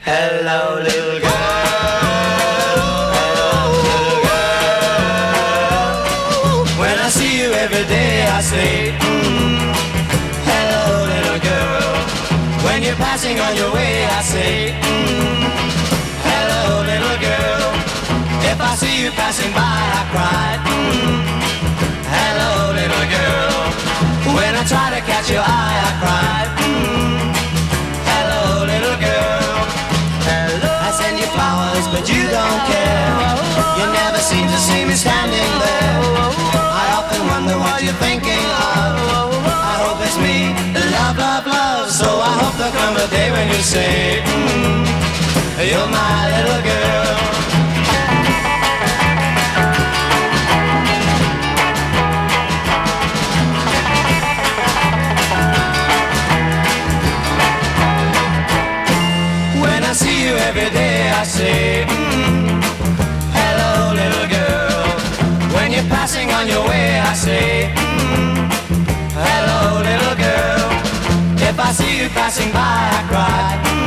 Hello, little girl. Hello, little girl. When I see you every day, I say, hello, little girl. When you're passing on your way, I say, hello, little girl. If I see you passing by, I cry, hello, little girl. When I try to catch your eye, I cry, hello, little girl. Hello. I send you flowers, but you don't care. You never seem to see me standing there. I often wonder what you're thinking of. I hope it's me, love, love, love. So I hope there'll come a day when you say, you're my little girl. I see you every day, I say, hello, little girl. When you're passing on your way, I say, hello, little girl. If I see you passing by, I cry,